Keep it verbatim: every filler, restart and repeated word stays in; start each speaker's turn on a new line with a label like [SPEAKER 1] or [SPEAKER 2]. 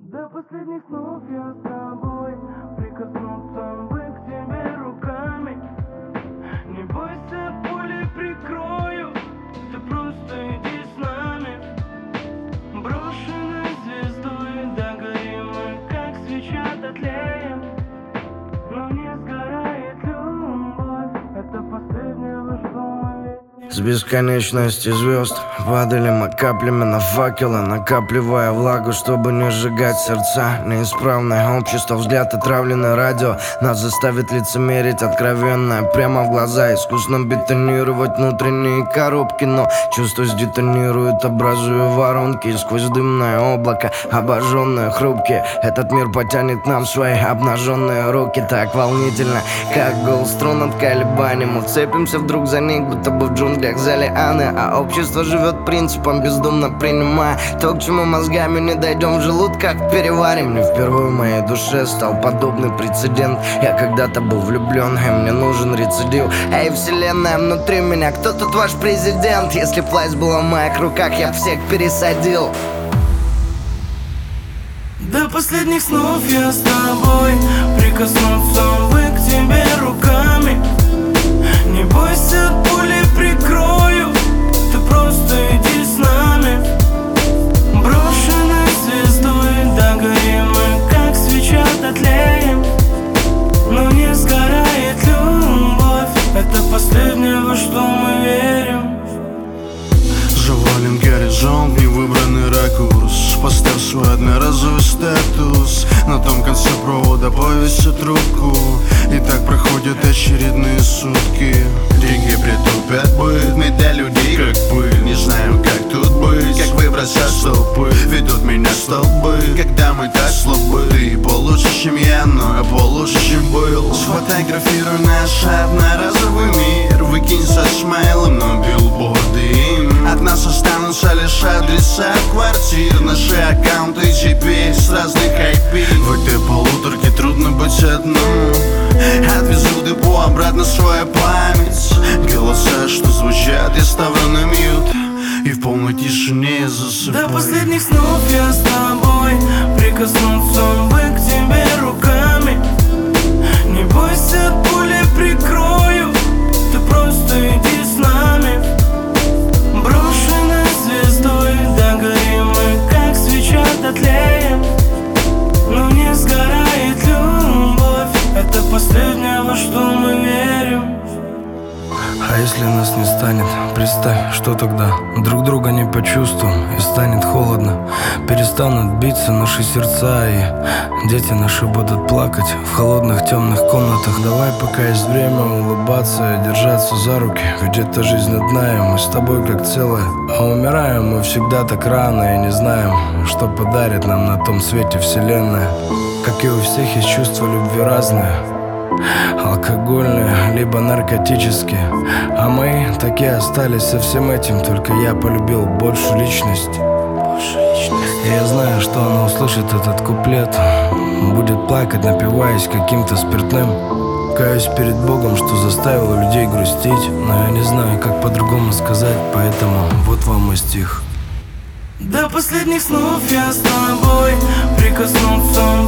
[SPEAKER 1] До последних снов я с тобой, прикоснуться бы к тебе руками. Не бойся, пули прикрою, ты просто иди с нами. Брошенной звездой догорим мы, как свеча дотлеем. Но не сгорает любовь, это последнее, во что мы верим.
[SPEAKER 2] С бесконечности звезд падали мы каплями на факелы, накапливая влагу, чтобы не сжигать сердца. Неисправное общество, взгляд отравленное радио нас заставит лицемерить откровенно, прямо в глаза, искусно бетонировать внутренние коробки. Но чувства сдетонируют, образуя воронки, и сквозь дымное облако, обожженные, хрупкие, этот мир потянет нам свои обнаженные руки. Так волнительно, как гул струн от колебаний, мы вцепимся вдруг за них, будто бы в джунглях за лианы. А общество живет принципом, бездумно принимая то, к чему мозгами не дойдем, в желудках переварим. Не впервые в моей душе стал подобный прецедент. Я когда-то был влюблен, и мне нужен рецидив. Эй, вселенная внутри меня, кто тут ваш президент? Если власть была в моих руках, я всех пересадил.
[SPEAKER 1] До последних снов я с тобой, прикоснуться бы к тебе руками. Не бойся, пули прикрою, ты просто иди с нами. Брошенной звездой догорим мы, как свеча дотлеем. Но не сгорает любовь, это последнее, во что мы верим.
[SPEAKER 3] Завален горизонт, невыбранный ракурс. Поставь свой одноразовый статус. На том конце провода повесит трубку. И так проходят очередные сутки. Деньги притупят быт, мы для людей как пыль. Не знаю, как тут быть, как выбраться столпы. Ведут меня столбы, когда мы так слабы. Ты получше, чем я, но я получше, чем был. Сфотографируй наш одноразовый мир. Выкинь со смайлом, но билборды им. От нас останутся лишь адреса квартир. Наши аккаунты теперь с разных ай пи. В этой полуторке трудно быть одному. Отвезу депо обратно свою память. Голоса, что звучат, я ставлю на мьют. И в полной тишине я засыпаю.
[SPEAKER 1] До последних снов я с тобой, прикоснуться бы к тебе руками. Не бойся, пули прикрою, ты просто иди с нами. Брошенной звездой догорим мы, как свеча дотлеем. Но не сгорает любовь, это последнее, во что мы верим.
[SPEAKER 2] А если нас не станет, представь, что тогда? Друг друга не почувствуем, и станет холодно. Перестанут биться наши сердца, и дети наши будут плакать в холодных темных комнатах. Давай, пока есть время, улыбаться и держаться за руки. Ведь эта жизнь одна, и мы с тобой как целое. А умираем мы всегда так рано, и не знаем, что подарит нам на том свете вселенная. Как и у всех есть чувства любви разные, алкогольные, либо наркотические. А мои так и остались со всем этим. Только я полюбил больше личность. И я знаю, что она услышит этот куплет, будет плакать, напиваясь каким-то спиртным. Каюсь перед Богом, что заставил людей грустить. Но я не знаю, как по-другому сказать, поэтому вот вам мой стих.
[SPEAKER 1] До последних снов я с тобой, прикоснуться